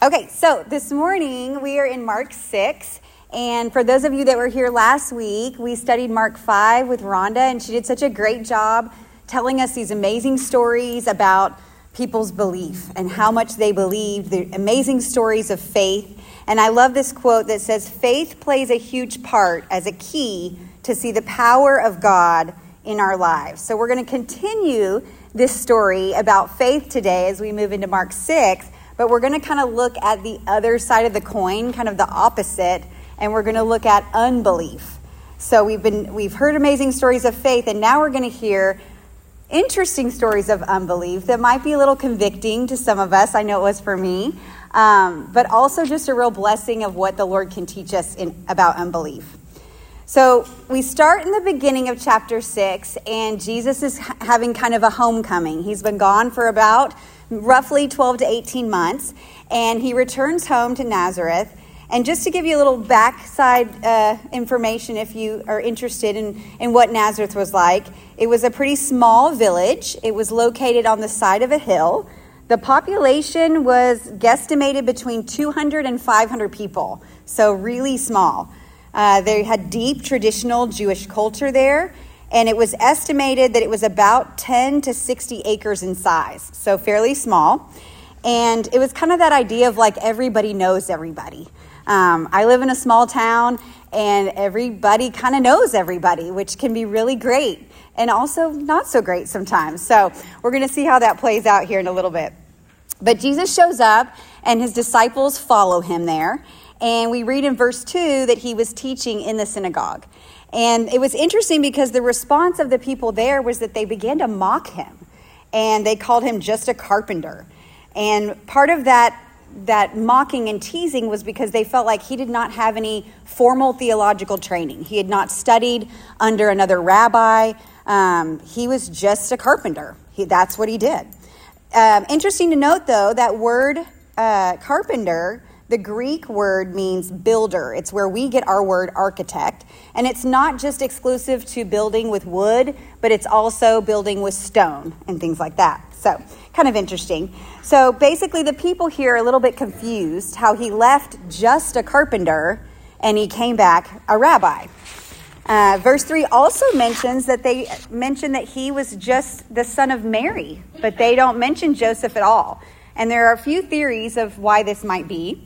Okay, so this morning we are in Mark 6, and for those of you that were here last week, we studied Mark 5 with Rhonda, and she did such a great job telling us these amazing stories about people's belief and how much they believed, the amazing stories of faith. And I love this quote that says, "Faith plays a huge part as a key to see the power of God in our lives." So we're going to continue this story about faith today as we move into Mark 6. But we're going to kind of look at the other side of the coin, kind of the opposite, and we're going to look at unbelief. So we've heard amazing stories of faith, and now we're going to hear interesting stories of unbelief that might be a little convicting to some of us. I know it was for me, but also just a real blessing of what the Lord can teach us about unbelief. So we start in the beginning of chapter 6, and Jesus is having kind of a homecoming. He's been gone for about roughly 12 to 18 months, and he returns home to Nazareth. And just to give you a little backside information, if you are interested in what Nazareth was like, it was a pretty small village. It was located on the side of a hill. The population was guesstimated between 200 and 500 people, so really small. They had deep traditional Jewish culture there, and it was estimated that it was about 10 to 60 acres in size, so fairly small. And it was kind of that idea of like everybody knows everybody. I live in a small town, and everybody kind of knows everybody, which can be really great and also not so great sometimes. So we're going to see how that plays out here in a little bit. But Jesus shows up, and his disciples follow him there. And we read in verse 2 that he was teaching in the synagogue. And it was interesting because the response of the people there was that they began to mock him. And they called him just a carpenter. And part of that mocking and teasing was because they felt like he did not have any formal theological training. He had not studied under another rabbi. He was just a carpenter. That's what he did. Interesting to note, though, that word carpenter, the Greek word means builder. It's where we get our word architect. And it's not just exclusive to building with wood, but it's also building with stone and things like that. So kind of interesting. So basically the people here are a little bit confused how he left just a carpenter and he came back a rabbi. Verse 3 also mentions that they mention that he was just the son of Mary, but they don't mention Joseph at all. And there are a few theories of why this might be.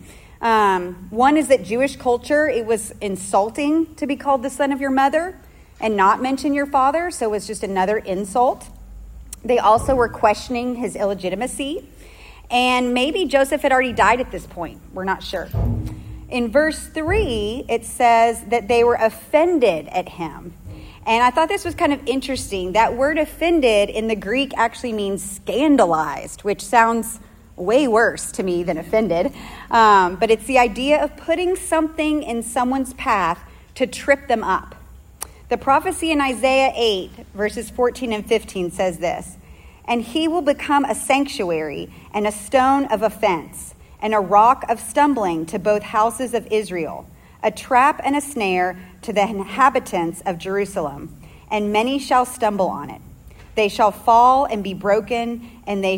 One is that Jewish culture, it was insulting to be called the son of your mother and not mention your father, so it was just another insult. They also were questioning his illegitimacy, and maybe Joseph had already died at this point. We're not sure. In verse 3, it says that they were offended at him. And I thought this was kind of interesting. That word offended in the Greek actually means scandalized, which sounds way worse to me than offended. But it's the idea of putting something in someone's path to trip them up. The prophecy in Isaiah 8, verses 14 and 15 says this, "And he will become a sanctuary and a stone of offense and a rock of stumbling to both houses of Israel, a trap and a snare to the inhabitants of Jerusalem, and many shall stumble on it. They shall fall and be broken, and then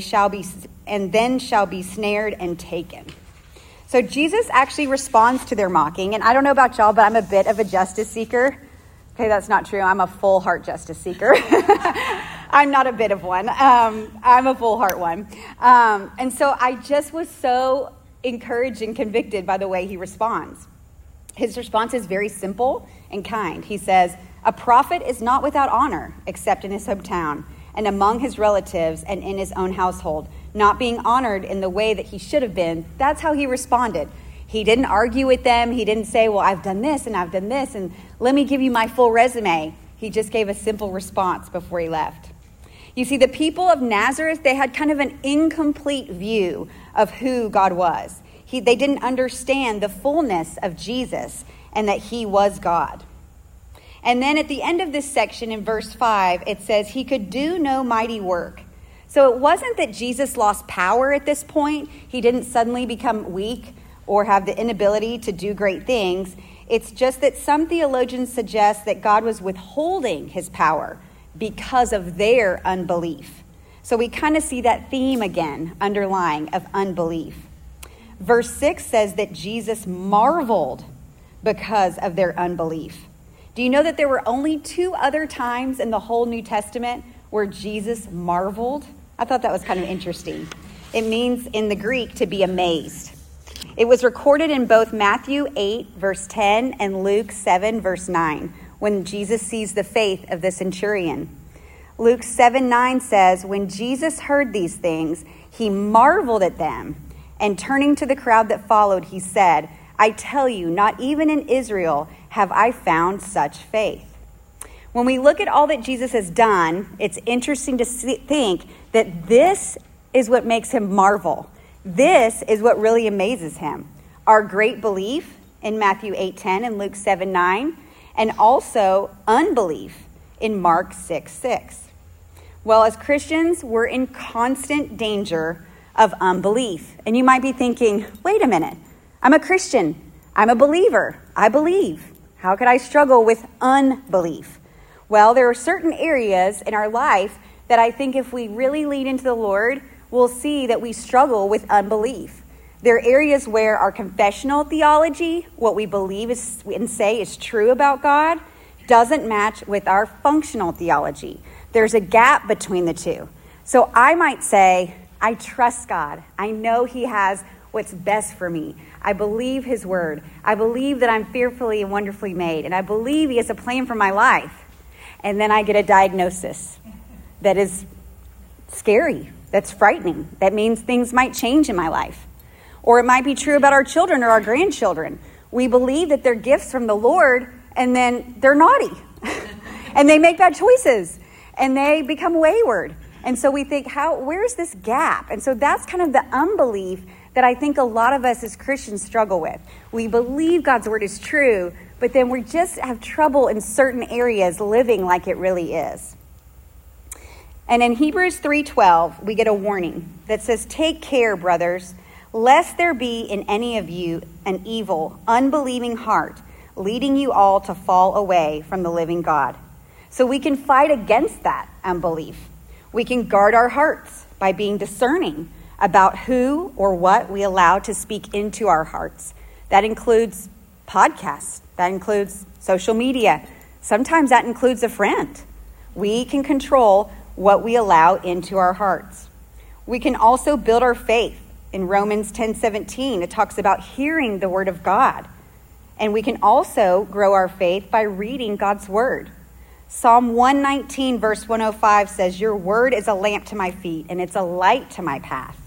shall be snared and taken." So Jesus actually responds to their mocking. And I don't know about y'all, but I'm a bit of a justice seeker. Okay, that's not true. I'm a full heart justice seeker. I'm not a bit of one. I'm a full heart one. And so I just was so encouraged and convicted by the way he responds. His response is very simple and kind. He says, "A prophet is not without honor except in his hometown and among his relatives and in his own household, not being honored in the way that he should have been." That's how he responded. He didn't argue with them. He didn't say, "Well, I've done this and I've done this, and let me give you my full resume." He just gave a simple response before he left. You see, the people of Nazareth, they had kind of an incomplete view of who God was. They didn't understand the fullness of Jesus and that he was God. And then at the end of this section in verse 5, it says he could do no mighty work. So it wasn't that Jesus lost power at this point. He didn't suddenly become weak or have the inability to do great things. It's just that some theologians suggest that God was withholding his power because of their unbelief. So we kind of see that theme again underlying of unbelief. Verse 6 says that Jesus marveled because of their unbelief. Do you know that there were only 2 other times in the whole New Testament where Jesus marveled? I thought that was kind of interesting. It means in the Greek to be amazed. It was recorded in both Matthew 8, verse 10, and Luke 7, verse 9, when Jesus sees the faith of the centurion. Luke 7:9 says, when Jesus heard these things, he marveled at them, and turning to the crowd that followed, he said, I tell you, not even in Israel have I found such faith. When we look at all that Jesus has done, it's interesting to think that this is what makes him marvel. This is what really amazes him. Our great belief in Matthew 8:10 and Luke 7:9, and also unbelief in Mark 6:6. Well, as Christians, we're in constant danger of unbelief. And you might be thinking, wait a minute, I'm a Christian. I'm a believer. I believe. How could I struggle with unbelief? Well, there are certain areas in our life that I think if we really lean into the Lord, we'll see that we struggle with unbelief. There are areas where our confessional theology, what we believe is, and say is true about God, doesn't match with our functional theology. There's a gap between the two. So I might say, I trust God. I know he has what's best for me. I believe his word. I believe that I'm fearfully and wonderfully made. And I believe he has a plan for my life. And then I get a diagnosis that is scary, that's frightening. That means things might change in my life. Or it might be true about our children or our grandchildren. We believe that they're gifts from the Lord, and then they're naughty. And they make bad choices. And they become wayward. And so we think, where's this gap? And so that's kind of the unbelief that I think a lot of us as Christians struggle with. We believe God's word is true, but then we just have trouble in certain areas living like it really is. And in Hebrews 3:12, we get a warning that says, take care, brothers, lest there be in any of you an evil, unbelieving heart, leading you all to fall away from the living God. So we can fight against that unbelief. We can guard our hearts by being discerning about who or what we allow to speak into our hearts. That includes podcasts. That includes social media. Sometimes that includes a friend. We can control what we allow into our hearts. We can also build our faith. In Romans 10:17, it talks about hearing the word of God. And we can also grow our faith by reading God's word. Psalm 119 verse 105 says, your word is a lamp to my feet and it's a light to my path.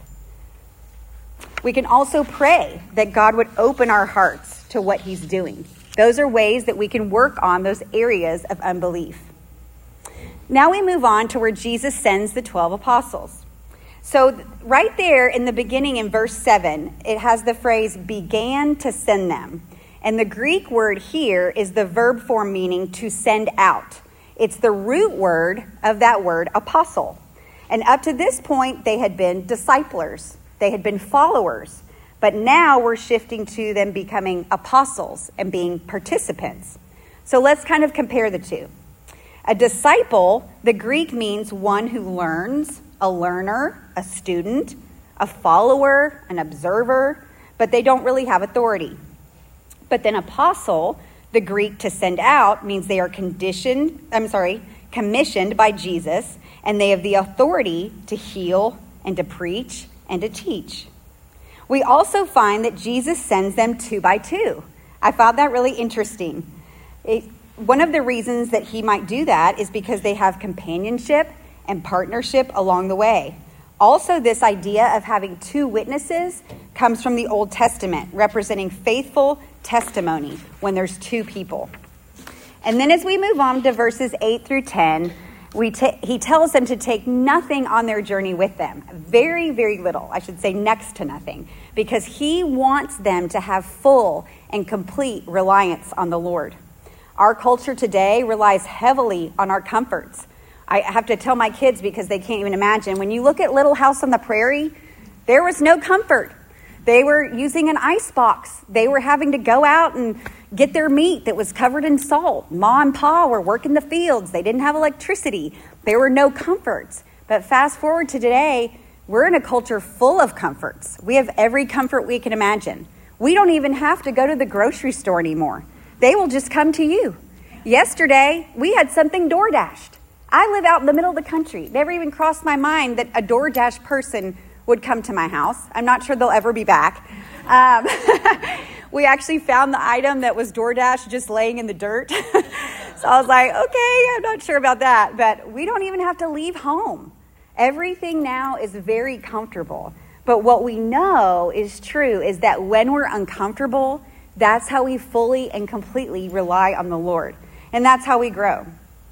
We can also pray that God would open our hearts to what he's doing. Those are ways that we can work on those areas of unbelief. Now we move on to where Jesus sends the 12 apostles. So right there in the beginning in verse 7, it has the phrase began to send them. And the Greek word here is the verb form meaning to send out. It's the root word of that word, apostle. And up to this point, they had been disciplers. They had been followers. But now we're shifting to them becoming apostles and being participants. So let's kind of compare the two. A disciple, the Greek means one who learns, a learner, a student, a follower, an observer, but they don't really have authority. But then apostle, the Greek to send out, means they are commissioned by Jesus, and they have the authority to heal and to preach and to teach. We also find that Jesus sends them 2 by 2. I found that really interesting. One of the reasons that he might do that is because they have companionship and partnership along the way. Also, this idea of having 2 witnesses comes from the Old Testament, representing faithful testimony when there's 2 people. And then as we move on to verses 8 through 10, he tells them to take nothing on their journey with them. Very, very little. I should say next to nothing. Because he wants them to have full and complete reliance on the Lord. Our culture today relies heavily on our comforts. I have to tell my kids because they can't even imagine. When you look at Little House on the Prairie, there was no comfort. They were using an ice box. They were having to go out and get their meat that was covered in salt. Ma and Pa were working the fields. They didn't have electricity. There were no comforts. But fast forward to today, We're in a culture full of comforts. We have every comfort we can imagine. We don't even have to go to the grocery store anymore. They will just come to you. Yesterday, we had something DoorDashed. I live out in the middle of the country. Never even crossed my mind that a DoorDash person would come to my house. I'm not sure they'll ever be back. We actually found the item that was DoorDash just laying in the dirt. So I was like, okay, I'm not sure about that. But we don't even have to leave home. Everything now is very comfortable. But what we know is true is that when we're uncomfortable, that's how we fully and completely rely on the Lord. And that's how we grow.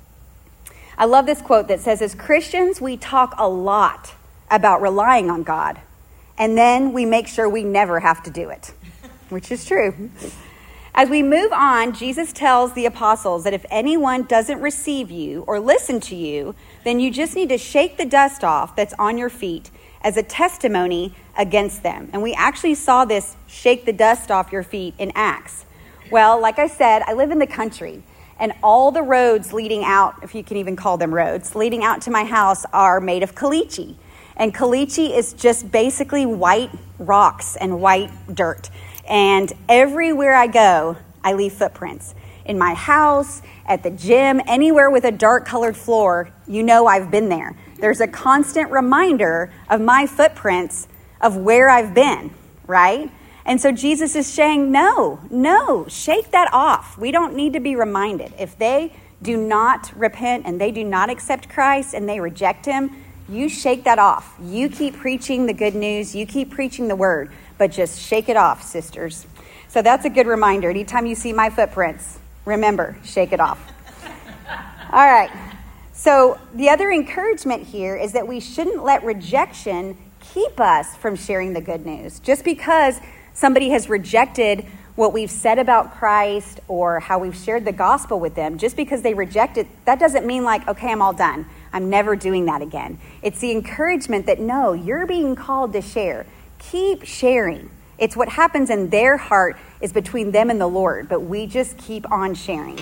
I love this quote that says, as Christians, we talk a lot about relying on God. And then we make sure we never have to do it, which is true. As we move on, Jesus tells the apostles that if anyone doesn't receive you or listen to you, then you just need to shake the dust off that's on your feet as a testimony against them. And we actually saw this shake the dust off your feet in Acts. Well, like I said, I live in the country, and all the roads leading out, if you can even call them roads, leading out to my house are made of caliche. And caliche is just basically white rocks and white dirt. And everywhere I go, I leave footprints. In my house, at the gym, anywhere with a dark colored floor, you know I've been there. There's a constant reminder of my footprints of where I've been, right? And so Jesus is saying, no, shake that off. We don't need to be reminded. If they do not repent and they do not accept Christ and they reject him, you shake that off. You keep preaching the good news. You keep preaching the word. But just shake it off, sisters. So that's a good reminder. Anytime you see my footprints, remember, shake it off. All right. So the other encouragement here is that we shouldn't let rejection keep us from sharing the good news. Just because somebody has rejected what we've said about Christ or how we've shared the gospel with them, just because they reject it, that doesn't mean like, okay, I'm all done. I'm never doing that again. It's the encouragement that, no, you're being called to share. Keep sharing. It's what happens in their heart is between them and the Lord, but we just keep on sharing.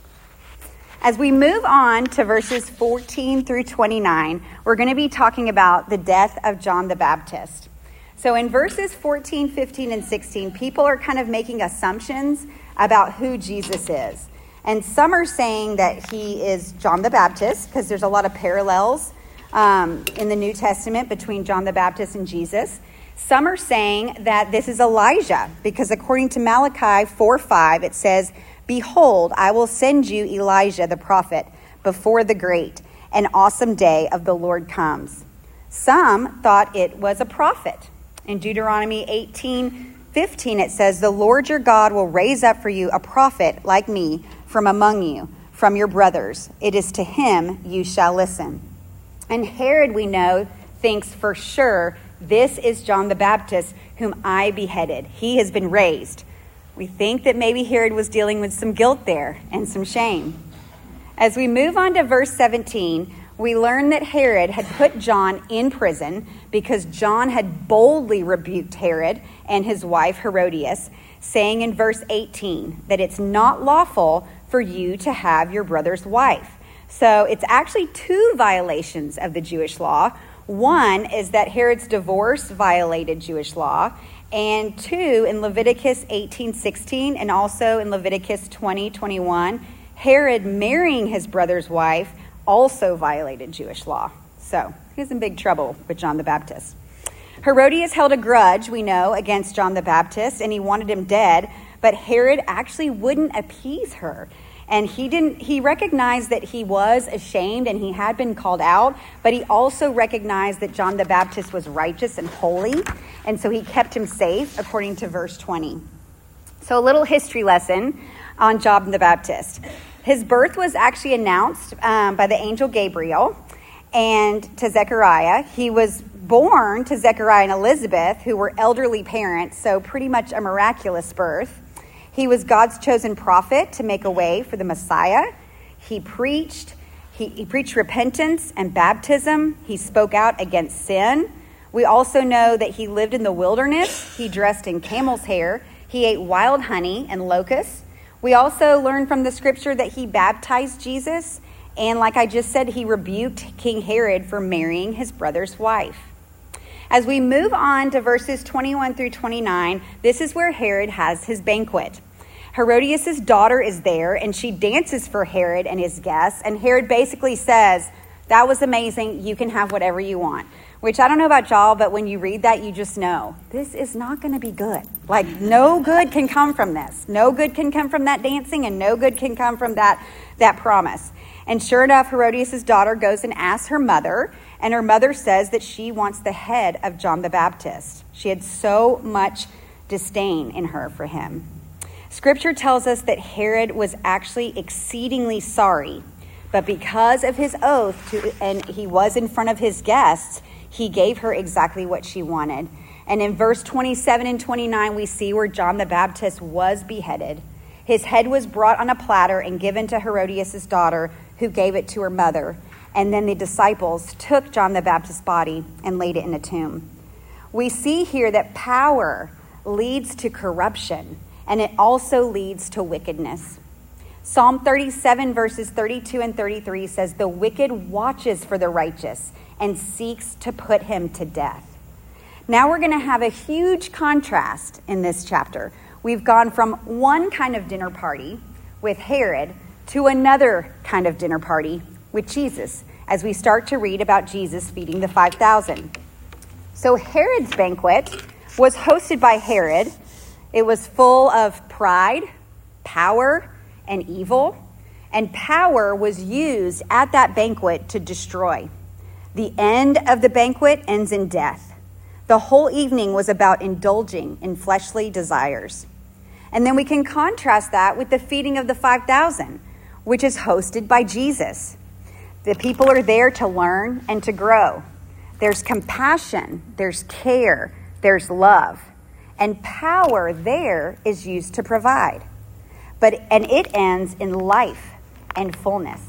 As we move on to verses 14 through 29, we're going to be talking about the death of John the Baptist. So in verses 14, 15, and 16, people are kind of making assumptions about who Jesus is. And some are saying that he is John the Baptist, because there's a lot of parallels in the New Testament between John the Baptist and Jesus. Some are saying that this is Elijah, because according to Malachi 4:5, it says, "Behold, I will send you Elijah the prophet before the great and awesome day of the Lord comes." Some thought it was a prophet. In Deuteronomy 18:15, it says, "The Lord your God will raise up for you a prophet like me from among you, from your brothers. It is to him you shall listen." And Herod, we know, thinks for sure, this is John the Baptist, whom I beheaded. He has been raised. We think that maybe Herod was dealing with some guilt there and some shame. As we move on to verse 17, we learn that Herod had put John in prison because John had boldly rebuked Herod and his wife Herodias, saying in verse 18 that it's not lawful for you to have your brother's wife. So it's actually two violations of the Jewish law. One is that Herod's divorce violated Jewish law, and two, in Leviticus 18:16 and also in Leviticus 20:21, Herod marrying his brother's wife also violated Jewish law. So he was in big trouble with John the Baptist. Herodias held a grudge, we know, against John the Baptist, and he wanted him dead, but Herod actually wouldn't appease her. And he recognized that he was ashamed and he had been called out, but he also recognized that John the Baptist was righteous and holy, and so he kept him safe, according to verse 20. So a little history lesson on John the Baptist. His birth was actually announced by the angel Gabriel and to Zechariah. He was born to Zechariah and Elizabeth, who were elderly parents, so pretty much a miraculous birth. He was God's chosen prophet to make a way for the Messiah. He preached repentance and baptism. He spoke out against sin. We also know that he lived in the wilderness. He dressed in camel's hair. He ate wild honey and locusts. We also learn from the scripture that he baptized Jesus. And like I just said, he rebuked King Herod for marrying his brother's wife. As we move on to verses 21 through 29, this is where Herod has his banquet. Herodias' daughter is there, and she dances for Herod and his guests. And Herod basically says, that was amazing. You can have whatever you want. Which I don't know about y'all, but when you read that, you just know this is not going to be good. Like, no good can come from this. No good can come from that dancing, and no good can come from that promise. And sure enough, Herodias' daughter goes and asks her mother, and her mother says that she wants the head of John the Baptist. She had so much disdain in her for him. Scripture tells us that Herod was actually exceedingly sorry, but because of his oath, and he was in front of his guests, he gave her exactly what she wanted. And in verse 27 and 29, we see where John the Baptist was beheaded. His head was brought on a platter and given to Herodias' daughter, who gave it to her mother. And then the disciples took John the Baptist's body and laid it in a tomb. We see here that power leads to corruption, and it also leads to wickedness. Psalm 37 verses 32 and 33 says, "The wicked watches for the righteous and seeks to put him to death." Now we're going to have a huge contrast in this chapter. We've gone from one kind of dinner party with Herod to another kind of dinner party with Jesus, as we start to read about Jesus feeding the 5,000. So Herod's banquet was hosted by Herod. It was full of pride, power, and evil, and power was used at that banquet to destroy. The end of the banquet ends in death. The whole evening was about indulging in fleshly desires. And then we can contrast that with the feeding of the 5,000, which is hosted by Jesus. The people are there to learn and to grow. There's compassion, there's care, there's love, and power there is used to provide. And it ends in life and fullness.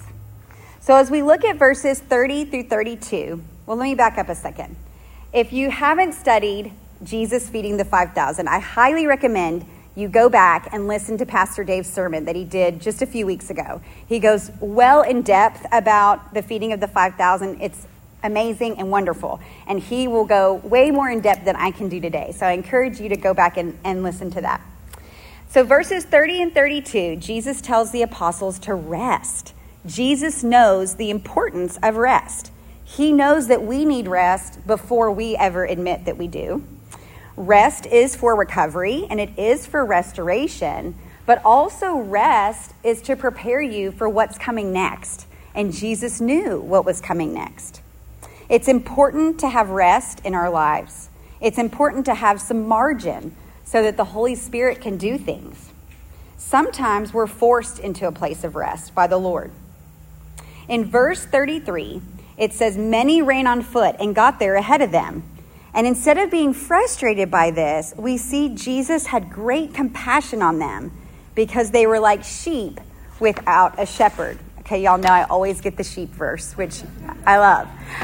So as we look at verses 30 through 32, well, let me back up a second. If you haven't studied Jesus feeding the 5,000, I highly recommend you go back and listen to Pastor Dave's sermon that he did just a few weeks ago. He goes well in depth about the feeding of the 5,000. It's amazing and wonderful. And he will go way more in depth than I can do today. So I encourage you to go back and listen to that. So verses 30 and 32, Jesus tells the apostles to rest. Jesus knows the importance of rest. He knows that we need rest before we ever admit that we do. Rest is for recovery and it is for restoration, but also rest is to prepare you for what's coming next. And Jesus knew what was coming next. It's important to have rest in our lives. It's important to have some margin so that the Holy Spirit can do things. Sometimes we're forced into a place of rest by the Lord. In verse 33, it says, "Many ran on foot and got there ahead of them." And instead of being frustrated by this, we see Jesus had great compassion on them because they were like sheep without a shepherd. Okay, y'all know I always get the sheep verse, which I love.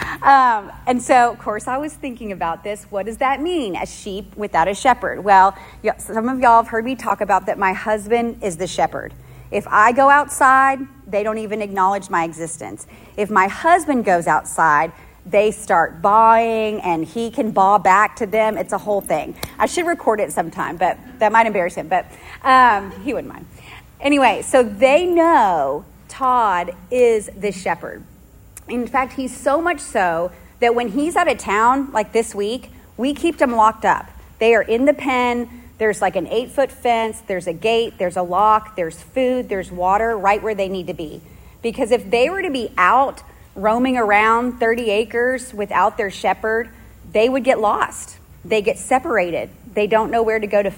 And so, of course, I was thinking about this. What does that mean, a sheep without a shepherd? Well, some of y'all have heard me talk about that my husband is the shepherd. If I go outside, they don't even acknowledge my existence. If my husband goes outside, they start bawing, and he can baw back to them. It's a whole thing. I should record it sometime, but that might embarrass him, but he wouldn't mind. Anyway, so they know Todd is the shepherd. In fact, he's so much so that when he's out of town, like this week, we keep them locked up. They are in the pen. There's like an 8-foot fence. There's a gate. There's a lock. There's food. There's water right where they need to be. Because if they were to be out roaming around 30 acres without their shepherd, they would get lost. They get separated. They don't know where to go to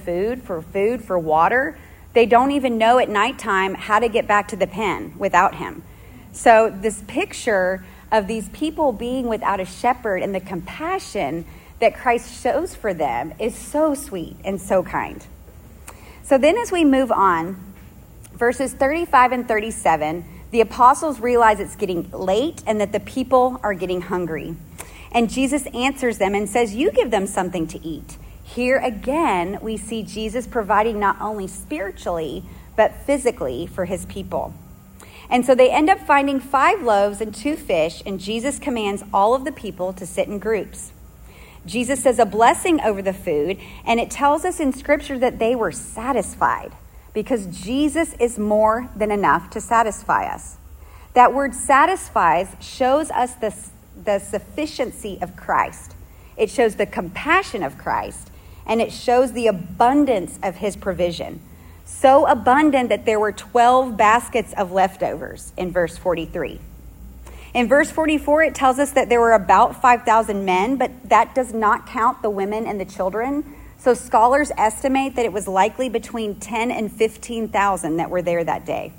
for water. They don't even know at nighttime how to get back to the pen without him. So this picture of these people being without a shepherd and the compassion that Christ shows for them is so sweet and so kind. So then as we move on, verses 35 and 37, the apostles realize it's getting late and that the people are getting hungry. And Jesus answers them and says, "You give them something to eat." Here again, we see Jesus providing not only spiritually, but physically for his people. And so they end up finding 5 loaves and 2 fish, and Jesus commands all of the people to sit in groups. Jesus says a blessing over the food, and it tells us in Scripture that they were satisfied because Jesus is more than enough to satisfy us. That word satisfies shows us the sufficiency of Christ. It shows the compassion of Christ, and it shows the abundance of his provision. So abundant that there were 12 baskets of leftovers in verse 43. In verse 44, it tells us that there were about 5,000 men, but that does not count the women and the children. So scholars estimate that it was likely between 10 and 15,000 that were there that day.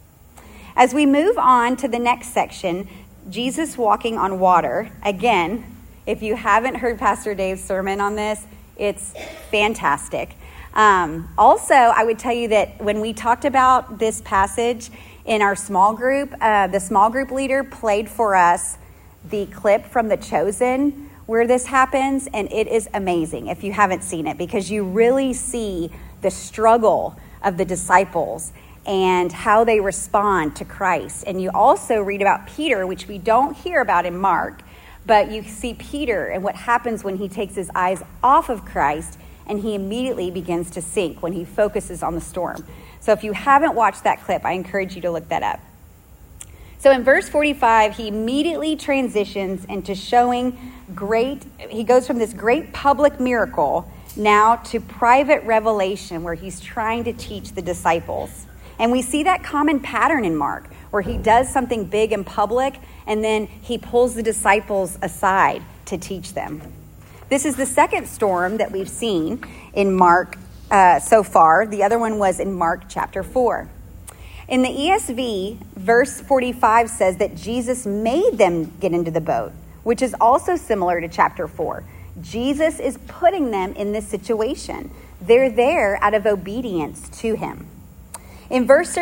As we move on to the next section, Jesus walking on water. Again, if you haven't heard Pastor Dave's sermon on this, it's fantastic. Also, I would tell you that when we talked about this passage in our small group, the small group leader played for us the clip from The Chosen where this happens, and it is amazing if you haven't seen it, because you really see the struggle of the disciples and how they respond to Christ. And you also read about Peter, which we don't hear about in Mark, but you see Peter and what happens when he takes his eyes off of Christ and he immediately begins to sink when he focuses on the storm. So if you haven't watched that clip, I encourage you to look that up. So in verse 45, he immediately transitions into showing he goes from this great public miracle now to private revelation where he's trying to teach the disciples. And we see that common pattern in Mark, where he does something big in public, and then he pulls the disciples aside to teach them. This is the second storm that we've seen in Mark so far. The other one was in Mark chapter 4. In the ESV, verse 45 says that Jesus made them get into the boat, which is also similar to chapter 4. Jesus is putting them in this situation. They're there out of obedience to him. In verse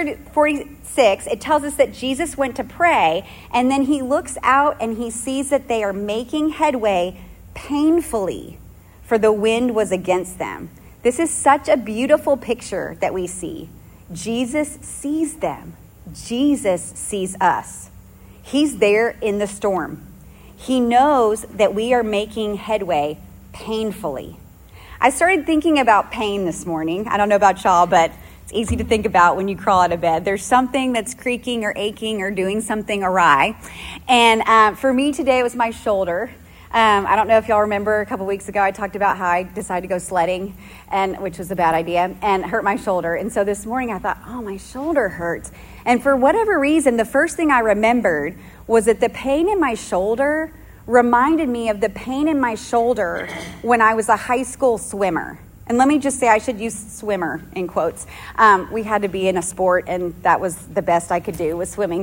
46, it tells us that Jesus went to pray, and then he looks out and he sees that they are making headway painfully, for the wind was against them. This is such a beautiful picture that we see. Jesus sees them. Jesus sees us. He's there in the storm. He knows that we are making headway painfully. I started thinking about pain this morning. I don't know about y'all, but it's easy to think about when you crawl out of bed. There's something that's creaking or aching or doing something awry. And for me today, it was my shoulder. I don't know if y'all remember a couple weeks ago, I talked about how I decided to go sledding, which was a bad idea, and hurt my shoulder. And so this morning I thought, oh, my shoulder hurts. And for whatever reason, the first thing I remembered was that the pain in my shoulder reminded me of the pain in my shoulder when I was a high school swimmer. And let me just say, I should use swimmer in quotes. We had to be in a sport, and that was the best I could do was swimming.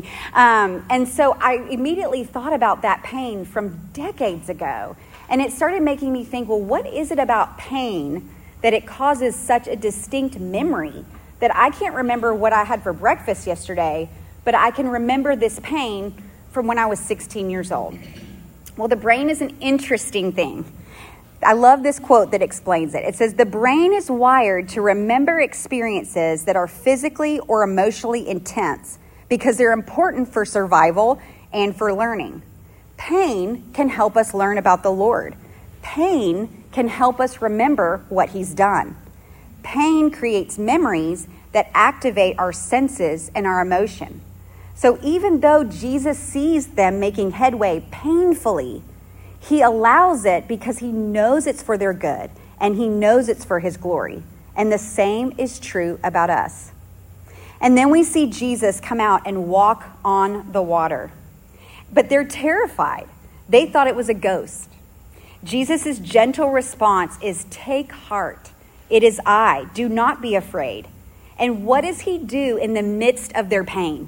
And so I immediately thought about that pain from decades ago. And it started making me think, well, what is it about pain that it causes such a distinct memory that I can't remember what I had for breakfast yesterday, but I can remember this pain from when I was 16 years old? Well, the brain is an interesting thing. I love this quote that explains it. It says, the brain is wired to remember experiences that are physically or emotionally intense because they're important for survival and for learning. Pain can help us learn about the Lord. Pain can help us remember what he's done. Pain creates memories that activate our senses and our emotion. So even though Jesus sees them making headway painfully, he allows it because he knows it's for their good and he knows it's for his glory. And the same is true about us. And then we see Jesus come out and walk on the water. But they're terrified. They thought it was a ghost. Jesus' gentle response is, take heart. It is I. Do not be afraid. And what does he do in the midst of their pain?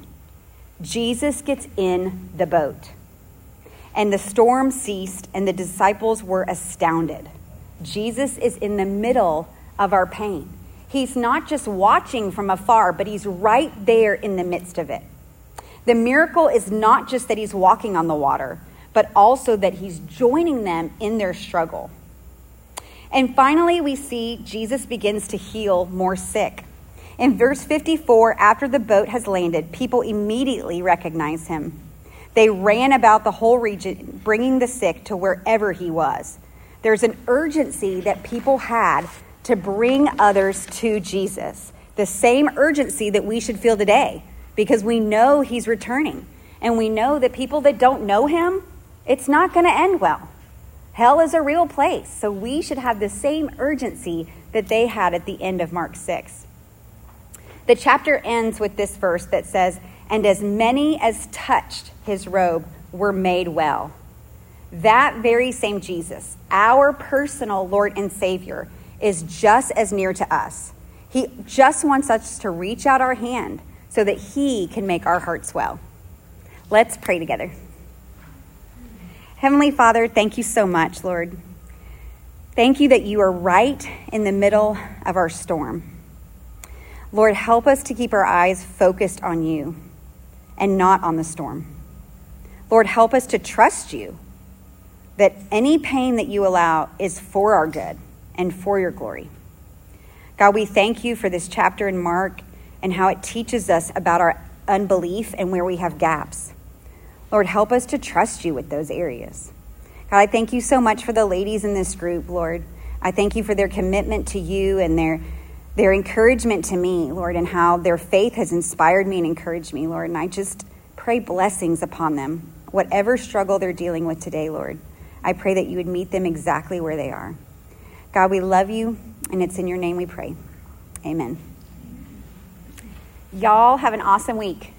Jesus gets in the boat. And the storm ceased, and the disciples were astounded. Jesus is in the middle of our pain. He's not just watching from afar, but he's right there in the midst of it. The miracle is not just that he's walking on the water, but also that he's joining them in their struggle. And finally, we see Jesus begins to heal more sick. In verse 54, after the boat has landed, people immediately recognize him. They ran about the whole region, bringing the sick to wherever he was. There's an urgency that people had to bring others to Jesus. The same urgency that we should feel today, because we know he's returning. And we know that people that don't know him, it's not going to end well. Hell is a real place. So we should have the same urgency that they had at the end of Mark 6. The chapter ends with this verse that says, "And as many as touched his robe were made well." That very same Jesus, our personal Lord and Savior, is just as near to us. He just wants us to reach out our hand so that he can make our hearts well. Let's pray together. Heavenly Father, thank you so much, Lord. Thank you that you are right in the middle of our storm. Lord, help us to keep our eyes focused on you and not on the storm. Lord, help us to trust you, that any pain that you allow is for our good and for your glory. God, we thank you for this chapter in Mark and how it teaches us about our unbelief and where we have gaps. Lord, help us to trust you with those areas. God, I thank you so much for the ladies in this group, Lord. I thank you for their commitment to you and their encouragement to me, Lord, and how their faith has inspired me and encouraged me, Lord. And I just pray blessings upon them, whatever struggle they're dealing with today, Lord. I pray that you would meet them exactly where they are. God, we love you, and it's in your name we pray. Amen. Y'all have an awesome week.